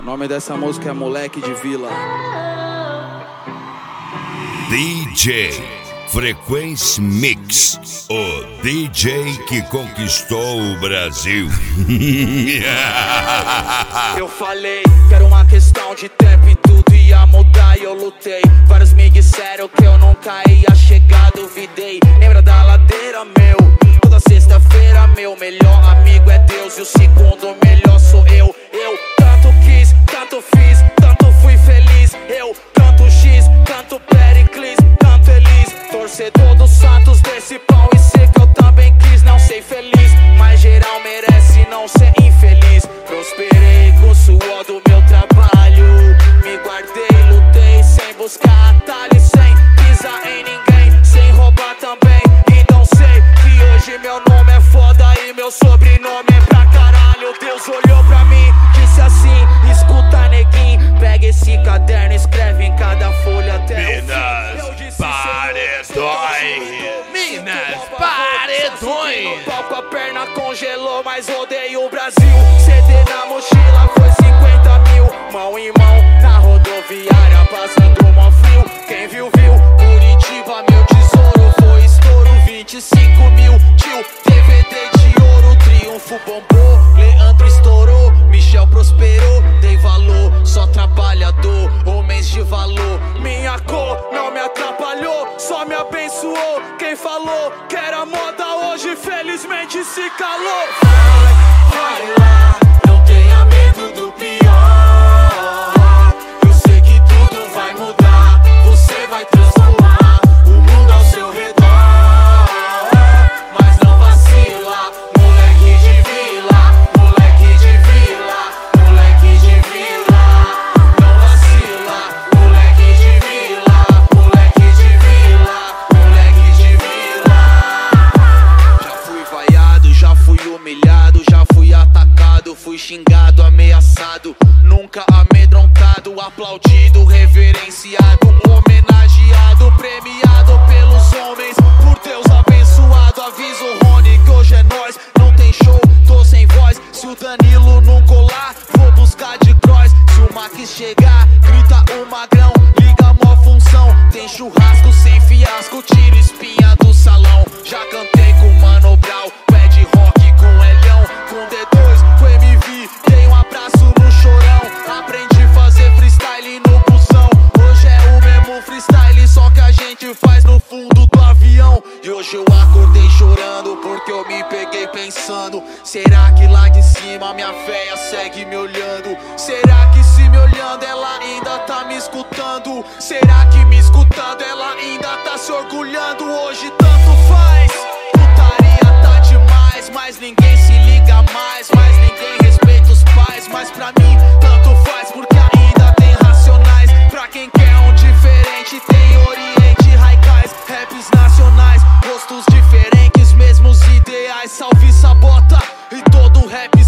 O nome dessa música é Moleque de Vila. DJ Frequency Mix, o DJ que conquistou o Brasil. Eu falei que era uma questão de tempo e tudo ia mudar e eu lutei. Vários me disseram que eu nunca ia chegar, duvidei. Lembra da ladeira, meu? Toda sexta-feira, meu melhor amigo é Deus e o segundo melhor sou eu. Eu tanto quis, tanto fiz, tanto fui feliz. Eu canto X, canto Pericles, canto Elis. Torcedor dos Santos desse pão e sei que eu também quis não ser feliz, mas geral merece não ser infeliz. Prosperei com o suor do meu trabalho, me guardei, lutei sem buscar atalhos, sem pisar em ninguém, sem roubar também. Então sei que hoje meu nome é foda e meu sobrenome é pra caralho. Deus olhou pra mim, disse assim: escuta neguinho, pega esse caderno, escreve em cada folha até Minas Paredões. Minas Paredões. Palco a perna congelou, mas odeio o Brasil. CD na mochila foi 50 mil, mão em mão na rodoviária, passando mó frio. Quem viu, viu. Curitiba, meu tesouro, foi estouro, 25 mil. Tio, DVD de ouro, Triunfo bombou, Leandro estourou, Michel prosperou, dei valor, só trabalhador, homens de valor. Minha cor não me atrapalhou, só me abençoou. Quem falou que era moda hoje, felizmente se calou. Vai lá, não tenha medo do pior. Eu sei que tudo vai mudar, você vai transformar o mundo ao seu redor. Mas não vacila, moleque de vila, moleque de vila, moleque de vila. Não vacila, moleque de vila, moleque de vila, moleque de vila. Já fui vaiado, já fui humilhado, já fui atacado, fui xingado, ameaçado, nunca amedrontado, aplaudido, reverenciado, homenageado, premiado pelos homens, por Deus abençoado. Aviso o Rony que hoje é nós, não tem show, tô sem voz. Se o Danilo não colar, vou buscar de cross. Se o Max chegar, grita o Magrão, liga mó função. Tem churrasco sem fiasco, tiro espinha do salão. Já cantei com Mano Brown, pé de rock com Elhão, com D2, com MV, dei um abraço no chorão. Aprendi a fazer freestyle no busão, hoje é o mesmo freestyle, só que a gente faz no fundo do avião. E hoje eu acordei chorando porque eu me peguei pensando: será que lá de cima minha véia segue me olhando? Será que se me olhando ela ainda tá me escutando? Será que me escutando ela ainda tá se orgulhando? Hoje tanto faz, putaria tá demais, mas ninguém se liga mais, mas ninguém respeita os pais. Mas pra mim tanto faz porque ainda tem Racionais. Pra quem quer um diferente tem Oriente, Raikais, raps nacionais, rostos diferentes, mesmos ideais. Salve Sabota e todo rap